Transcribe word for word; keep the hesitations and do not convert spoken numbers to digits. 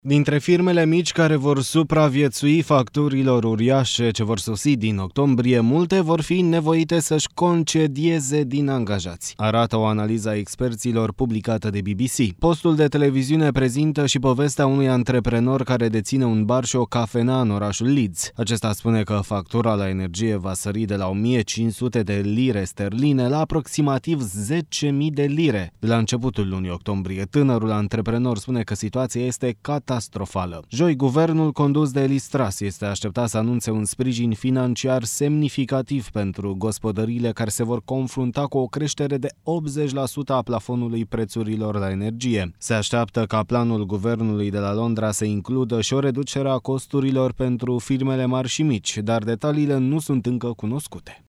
Dintre firmele mici care vor supraviețui facturilor uriașe ce vor sosi din octombrie, multe vor fi nevoite să-și concedieze din angajați, arată o analiză a experților publicată de B B C. Postul de televiziune prezintă și povestea unui antreprenor care deține un bar și o cafenea în orașul Leeds. Acesta spune că factura la energie va sări de la o mie cinci sute de lire sterline la aproximativ zece mii de lire de la începutul lunii octombrie. Tânărul antreprenor spune că situația este catastrofală. Catastrofală. Joi, guvernul condus de Liz Truss este așteptat să anunțe un sprijin financiar semnificativ pentru gospodăriile care se vor confrunta cu o creștere de optzeci la sută a plafonului prețurilor la energie. Se așteaptă ca planul guvernului de la Londra să includă și o reducere a costurilor pentru firmele mari și mici, dar detaliile nu sunt încă cunoscute.